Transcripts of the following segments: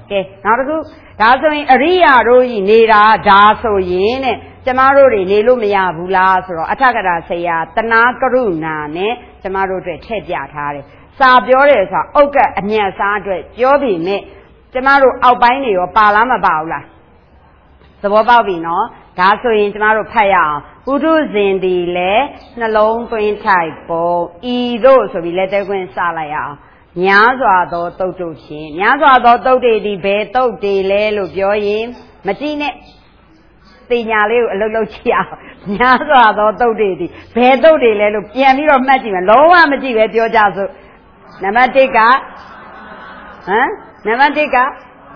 ကဲနောက်တစ်ခုဒါဆိုရင်အရိယာတို့ဤနေတာဒါဆိုရင်တဲ့ကျမတို့တွေနေလို့မရဘူးလားဆိုတော့အထက်ကရာဆရာတနာကရုဏာနဲ့ကျမတို့အတွက်ထည့်ပြထားတယ်စာပြောတယ်ဆိုတာဥက္ကအညံ့စားအတွက်ပြောပြီမဲ့ကျမတို့အောက်ပိုင်းတွေရောပါလားမပါဘူးလားသဘောပေါက်ပြီနော်ဒါဆိုရင်ကျမတို့ဖတ်ရအောင်ပုထုဇဉ်ဒီလဲနှလုံးသွင်းထိုက်ပုံဤတို့ဆိုပြီးလက်သေးခွင်းစလိုက်ရအောင်များစွာသောတုတ်တို့ဖြင့်များစွာသောတုတ်တွေဒီဘယ်တုတ်တွေလဲလို့ပြောရင်မကြည့်နဲ့တင်ညာလေးကိုအလုပ်လုပ်ကြည့်အောင်များစွာသောတုတ်တွေဒီဘယ်တုတ်တွေလဲလို့ပြန်ပြီးတော့မှတ်ကြည့်မယ်လုံးဝမကြည့်ပဲပြောကြစို့နံပါတ်1ကဟမ်နံပါတ်1ကဘာ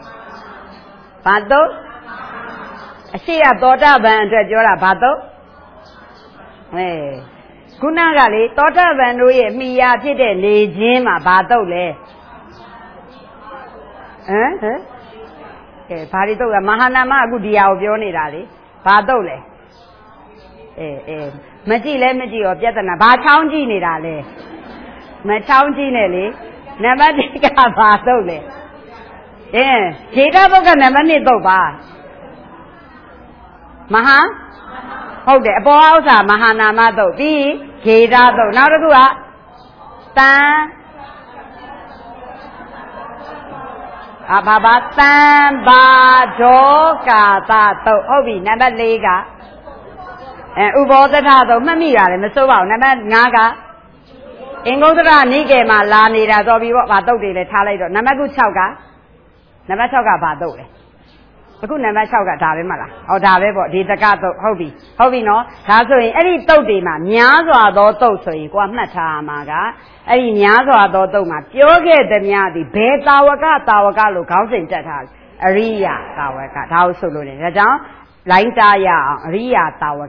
တုတ်အရှိကသောတာပန်အတွက်ပြောတာဘာတုတ်ခုနကလေသောတာပန်တို့ရဲ့မိယာဖြစ်တဲ့နေခြင်းမှာဘာတုတ်လဲကဲဘာတွေတုတ်လဲမဟာနာမအခုဒီဟာကိုပြောနေတာလေဘာတုတ်လဲမကြည့်လဲမကြည့်ရောပြဿနာဘာချောင်းကြည့်နေတာလဲမချောင်းကြည့်နဲ့လေနံပါတ်1ကဘာတုတ်လဲခြေတပုတ်ကနံပါတ်2တုတ်ပါမဟာဟုတ်တယ်အပေါ်ဥစ္စာမဟာနာမတုတ်ပြီးဂေဒတုတ်နောက်တစ်ခုကတန်ဘာတန်ဘာဒေါကာသတုတ်ဟုတ်ပြီနံပါတ်4ကဥဘောသထတုတ်မှတ်မိရတယ်မစိုးပါဘူးနံပါတ်5ကအင်္ဂုတ္တရနိကေမှာလာနေတာတော့ပြီးပေါ့ဗာတုတ်တွေလည်းထားလိုက်တော့နံပါတ်6ကနံပါတ်6ကဘာတုတ်လဲအခုနံပါတ်6ကဒါပဲမလားဟောဒါပဲပေါ့ဒီတကတုတ်ဟုတ်ပြီနော်ဒါဆိုရင်အဲ့ဒီတုတ်တွေမှာများစွာသောတုတ်ဆိုရင်ကိုကမှတ်ထားရမှာကအဲ့ဒီများစွာသောတုတ်မှာပြောခဲ့သည်များသည်ဘယ်တာဝကလို့ခေါင်းစဉ်တက်ထားအရိယတာဝကဒါကိုဆိုလို့နေဒါကြောင့်လိုင်းတားရအောင်အရိယတာဝ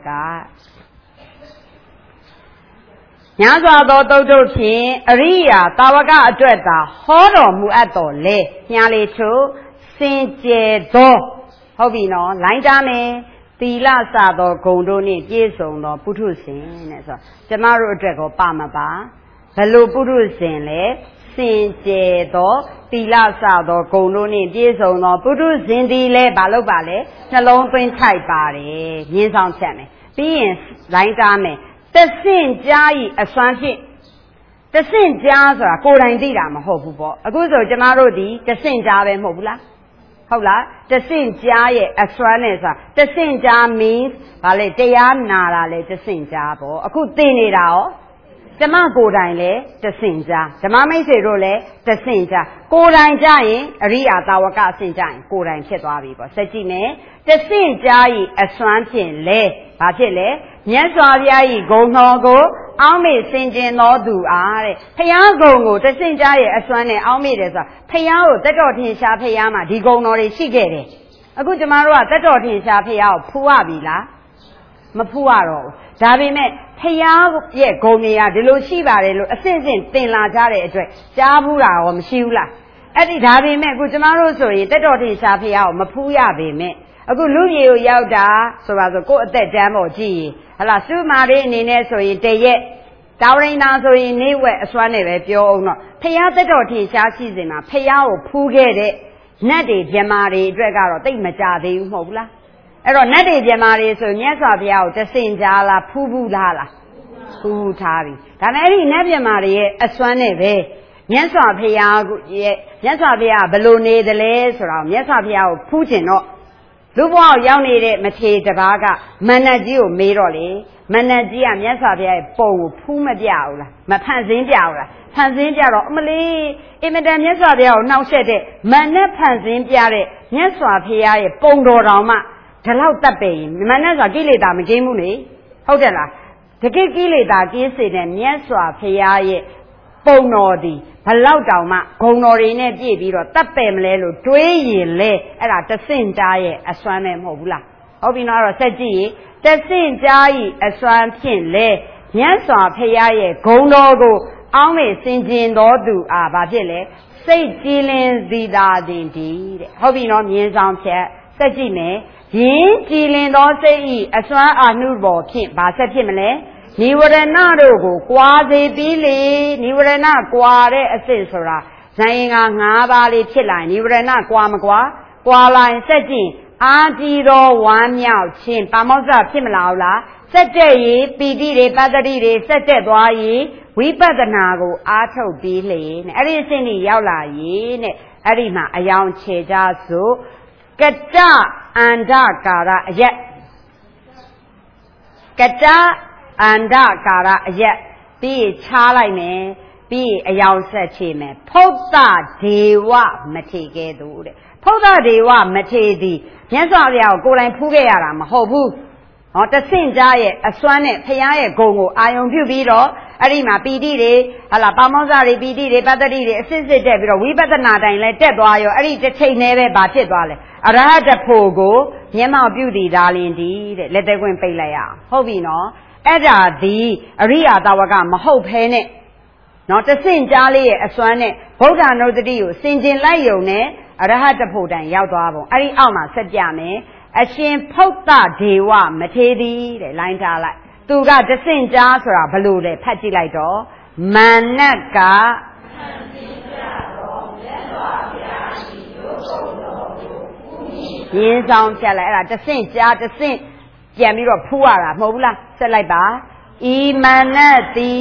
ကများစွာသောတုတ်တို့ဖြင့်အရိယာတာဝကအတွက်သာဟောတော်မူအပ်တော်လေညာလေချိုစင်ကြယ်သောဟုတ်ပြီနော်လိုင်းတားမယ်သီလစသောဂုဏ်တို့နှင့်ပြည့်စုံသောပုထုဇဉ်တဲ့ဆိုကျမတို့အတွက်ကိုပါမပါဘယ်လိုပုထုဇဉ်လဲစင်ကြယ်သောသီလစသောဂုဏ်တို့နှင့်ပြည့်စုံသောပုထုဇဉ်ဒီလဲဘာလို့ပါလဲနှလုံးသွင်းထိုက်ပါတယ်မြင်းဆောင်ချက်မယ်ပြီးရင်လိုင်းတားမယ်တဆင့်ကြားဤအစွမ်းဖြင့်တဆင့်ကြားဆိုတာကိုယ်တိုင်သိတာမဟုတ်ဘူးပေါ့အခုဆိုကျမတို့ဒီတဆင့်ကြားပဲမဟုတ်ဘူးလားဟုတ်လားတဆင့်ကြားရဲ့အစွမ်းနဲ့ဆိုတာတဆင့်ကြား means ဘာလဲတရားနာတာလေတဆင့်ကြားပေါ့အခုသိနေတာရောကျမကိုယ်တိုင်လေတဆင့်ကြားဓမ္မမိတ်ဆွေတို့လည်းတဆင့်ကြားကိုယ်တိုင်ကြရင်အရိယာတာဝကအဆင့်ကြရင်ကိုယ်တိုင်ဖြစ်သွားပြီပေါ့စက်ကြည့်မယ်တဆင့်ကြားဤအစွမ်းဖြင့်လေဘာဖြစ်လဲမြတ်စွာဘုရားဤဂုဏ်တော်ကိုအောက်မေ့ဆင်ခြင်သောသူအားတဲ့ဖျားဂုံကိုတဆင့်ကြားရဲ့အစွမ်းနဲ့အောက်မေ့တယ်ဆိုတာဖျားကိုတက်တော်ထင်ရှားဖျားမှာဒီဂုဏ်တော်တွေရှိခဲ့တယ်အခုကျမတို့ကတက်တော်ထင်ရှားဖျားကိုဖူးရပြီလားမဖူးရတော့ဘူးဒါပေမဲ့ဖျားရဲ့ဂုဏ်တွေကဒီလိုရှိပါတယ်လို့အစစ်စစ်တင်လာကြတဲ့အတွက်ကြားဘူးတာရောမရှိဘူးလားအဲ့ဒီဒါပေမဲ့အခုကျမတို့ဆိုရင်တက်တော်ထင်ရှားဖျားကိုမဖူးရပေမဲ့အခုလူကြီးကိုရောက်တာဆိုပါဆိုကိုယ့်အသက်တန်းပေါ်ကြည့်ရင်ဟလာစုမာလေးအနေနဲ့ဆိုရင်တရက်တာဝရိန်နာဆိုရင်နေဝက်အစွမ်းနဲ့ပဲပြောအောင်တော့ဖျားတက်တော်ထင်ရှားရှိစင်မှာဖျားကိုဖူးခဲ့တဲ့နတ်တွေဗြဟ္မာတွေအတွက်ကတော့တိတ်မကြသေးဘူးမဟုတ်ဘူးလားအဲ့တော့နတ်တွေဗြဟ္မာတွေဆိုမြတ်စွာဘုရားကိုတဆင့်ကြားလားဖူးဘူးလားဖူးထားပြီဒါနဲ့အဲ့ဒီနတ်ဗြဟ္မာတွေရဲ့အစွမ်းနဲ့ပဲမြတ်စွာဘုရားရဲ့မြတ်စွာဘုရားဘယ်လိုနေသလဲဆိုတော့မြတ်စွာဘုရားကိုဖူးကျင်တော့လူဘဝရောက်နေတဲ့မထေရတပါးကမဏ္ဍကြီးကိုမေးတော့လေမဏ္ဍကြီးကမြတ်စွာဘုရားရဲ့ပုံကိုဖူးမပြဘူးလားမဖန်ဆင်းပြဘူးလားဖန်ဆင်းပြတော့အမလေးအင်မတန်မြတ်စွာဘုရားကိုနှောက်ယှက်တဲ့မဏ္ဍဖန်ဆင်းပြတဲ့မြတ်စွာဘုရားရဲ့ပုံတော်တောင်မှဒီလောက်တတ်ပေရင်မဏ္ဍဆိုကိလေသာမကင်းဘူးလေဟုတ်တယ်လားတကယ်ကိလေသာကင်းစေတဲ့မြတ်စွာဘုရားရဲ့ပုံတော်ဒီဘလောက်တောင်မှဂုံတော်တွေနဲ့ပြည့်ပြီးတော့တတ်ပယ်မလဲလို့တွေးရင်လေအဲ့ဒါတဆင့်ကြားရဲ့အစွမ်းပဲမဟုတ်ဘူးလားဟုတ်ပြီနော်တော့ဆက်ကြည့်ရင်တဆင့်ကြားဤအစွမ်းဖြင့်လေမြတ်စွာဘုရားရဲ့ဂုံတော်ကိုအောင်းမေဆင်ခြင်တော်သူအားဘာဖြစ်လဲစိတ်ကြည်လင်စီတာတင်တည်းတဲ့ဟုတ်ပြီနော်မြင်းဆောင်ဖြတ်ဆက်ကြည့်မယ်ယင်းကြည်လင်သောစိတ်ဤအစွမ်းအာနုဘောဖြင့်ဘာဆက်ဖြစ်မလဲနိဝရဏတို့ကိုကွာစေပြီးလေနိဝရဏကွာတဲ့အစစ်ဆိုတာဇန်ရင်က5ပါးလေးဖြစ်လာရင်နိဗ္ဗာန်ကွာမကွာကွာလာရင်ဆက်ကြည့်အာကြီးသောဝမ်းမြောက်ခြင်းပါမောဇ္ဇဖြစ်မလာဘူးလားစက်တဲ့ရေပီတိတွေပတ္တိတွေစက်တဲ့သွားရေဝိပဿနာကိုအားထုတ်ပြီးလေနဲ့အဲ့ဒီအဆင့်ကြီးရောက်လာရေးနဲ့အဲ့ဒီမှာအယောင်ခြေကြစို့ကတအန္ဒကာရအယက်ကတအန္ဒကာရအယက်ပြီးချားလိုက်မယ်ပြီးအယောင်ဆက်ချေမယ်ဖုဒ္ဒဒေဝမထေကဲ့သို့တဲ့ဖုဒ္ဒဒေဝမထေသည်မြတ်စွာဘုရားကိုကိုယ်တိုင်ဖူးခဲ့ရတာမဟုတ်ဘူးဟောတဆင့်ကြားရဲ့အစွမ်းနဲ့ဖရာရဲ့ဂုဏ်ကိုအာယုံပြုပြီးတော့အဲ့ဒီမှာပီတိတွေဟာလာပါမောဇ္ဇတွေပီတိတွေပတ္တိတွေအစစ်စစ်တက်ပြီးတော့ဝိပဿနာတိုင်းလဲတက်သွားရောအဲ့ဒီတစ်ချိန်တည်းပဲဘာဖြစ်သွားလဲအရဟတဖို့ကိုမျက်မှောက်ပြုတည်ဒါလင်ဒီတဲ့လက်သက်ခွင့်ပိတ်လိုက်ရအောင်ဟုတ်ပြီနော်အဲ့ဒါဒီအရိယာတာဝကမဟုတ်ဖဲနဲ့နော်တဆင့်ကြားလေးရဲ့အစွမ်းနဲ့ဗုဒ္ဓနုတ္တိကိုစင်ကျင်လိုက်ယုံနဲ့အရဟတဖို့တိုင်ရောက်သွားပုံအဲ့ဒီအောက်မှာဆက်ပြမယ်အရှင်ဖုဒ္ဒဒေဝမထေသည်တဲ့လိုင်းထားလိုက်သူကတဆင့်ကြားဆိုတာဘလို့လဲဖတ်ကြည့်လိုက်တော့မာနကရင်းဆောင်ဖြတ်လိုက်အဲ့ဒါတဆင့်ကြားတဆင့်ပြန်ပြီးတော့ဖူးရတာမဟုတ်ဘူးလားဆက်လိုက်ပါဤမာနတိ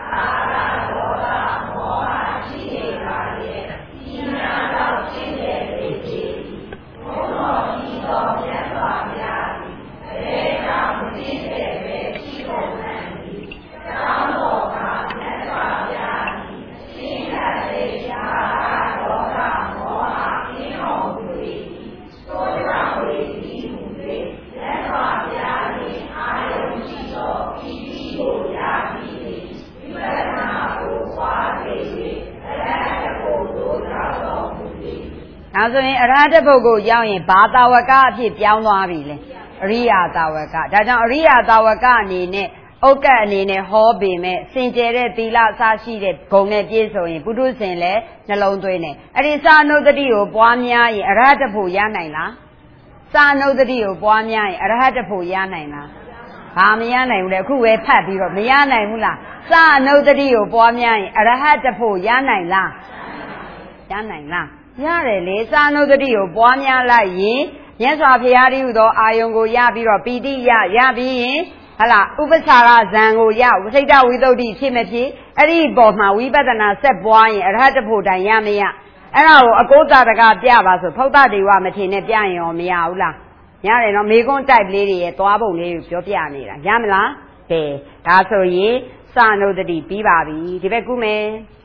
ဒါဆိုရင်အရဟတပုဂ္ဂိုလ်ရောက်ရင်ဘာတာဝကအဖြစ်ပြောင်းသွားပြီလဲအရိယာတာဝကဒါကြောင့်အရိယာတာဝကအနေနဲ့ဥက္ကတ်အနေနဲ့ဟောပေမဲ့စင်ကြယ်တဲ့သီလအစရှိတဲ့ဂုဏ်နဲ့ပြည့်စုံရင်ပုထုဇဉ်လည်းနှလုံးသွင်းတယ်အဲ့ဒီစာနုတ္တိကိုပွားများရင်အရဟတဖို့ရနိုင်လားစာနုတ္တိကိုပွားများရင်အရဟတဖို့ရနိုင်လားဘာမရနိုင်ဘူးလေအခုပဲဖတ်ပြီးတော့မရနိုင်ဘူးလားစာနုတ္တိကိုပွားများရင်အရဟတဖို့ရနိုင်လားရနိုင်လားရတယ်လေစာနုတ္တိကိုပွားများလိုက်ရင်မြတ်စွာဘုရားတည်းဟူသောအာယုံကိုရပြီးတော့ပီတိရပြီးရင်ဟလာဥပ္ပစာရဇံကိုရဝစိတ္တဝိသုဒ္ဓိဖြစ်မဖြစ်အဲ့ဒီပေါ်မှာဝိပဿနာဆက်ပွားရင်အရဟတဖို့တိုင်ရမရအဲ့ဒါကိုအကုသတကပြပါဆိုဖုဒ္ဓဒေဝမထေနဲ့ပြရင်ရောမရဘူးလားရတယ်နော်မေကွန်းတိုက်လေးတွေရဲ့သွားပုံလေးကိုပြောပြနေတာရမလားကဲဒါဆိုရင်စာနုတ္တိပြီးပါပြီဒီဘက်ကူးမယ်